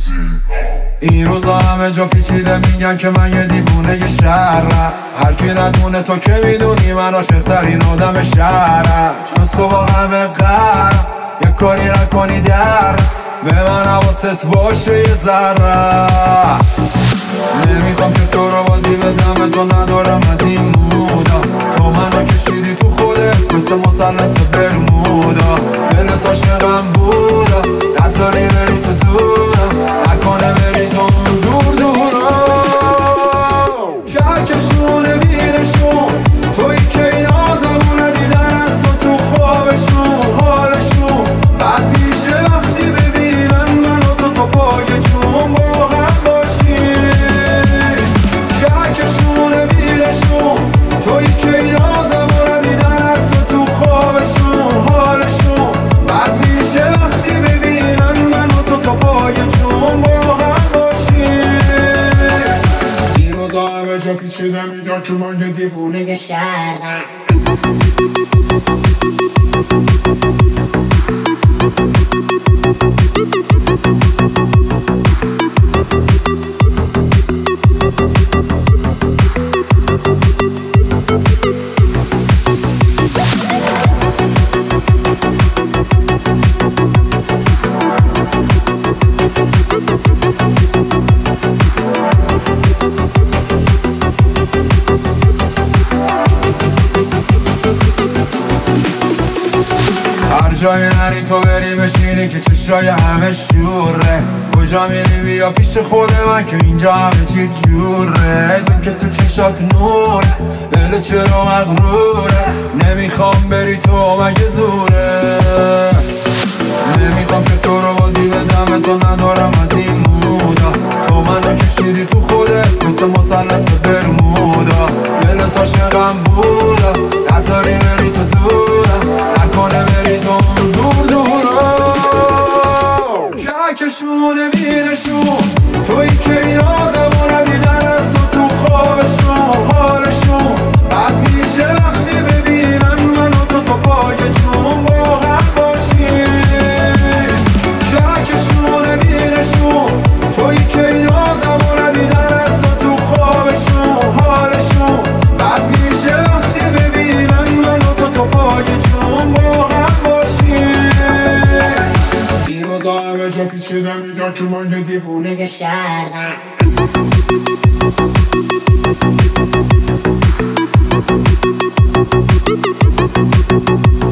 این روزا همه جا پیچیده میگن که من یه دیوونه شهرم. هر کی ندونه تو که میدونی من عاشق‌ترین آدم شهرم. چون صبح همه قرم یه کاری نکنی در به من حواست باشه یه ذره. نمیخوام که تو رو بازی بدم، تو ندارم از این مودا. تو منو کشیدی تو خودت مثل مثلث برمودا. دلت عاشقم بودا، نذاری بری تو زورم، نکنه بری تو اون دور دورا. کهکشون بیرشون توی که این آدمونه دیدنت تو خوابشون حالشون بد میشه وقتی ببینن منو تو پای جون با هم باشی. کهکشون بیرشون توی که این آدمونه دیدنت تو خوابشون حالشون بد میشه وقتی ببینن منو تو پای جون با هم باشی. این روزا همه جا پیچیده میگن که من یه دیوونه شهرم. هر جای نری تو بری بشینی که چشای همه شوره. کجا میری بیا پیش خود من که اینجا همه چی جوره. تو که تو چشات نوره بله چرا مغروره. نمیخوام بری تو مگه زوره. نمیخوام که تو رو بازی بدم، تو ندارم از این مودا. تو منو کشیدی تو خودت مثل مثلث برمودا. دلت عاشقم بودا، نذاری بری تو زورم، نکنه بری تو اون دور دورا. کهکشون بیرشون توی که این آدمونه دیدنت تو خوابشون حالشون بد میشه وقتی ببینن منو تو پای جون با هم باشی. کهکشون بیرشون توی که این آدمونه دیدنت تو خوابشون حالشون بد میشه وقتی ببینن منو تو پای جون با هم باشی. این روزا همه جا پیچیده میگن که من یه دیوونه شهرم.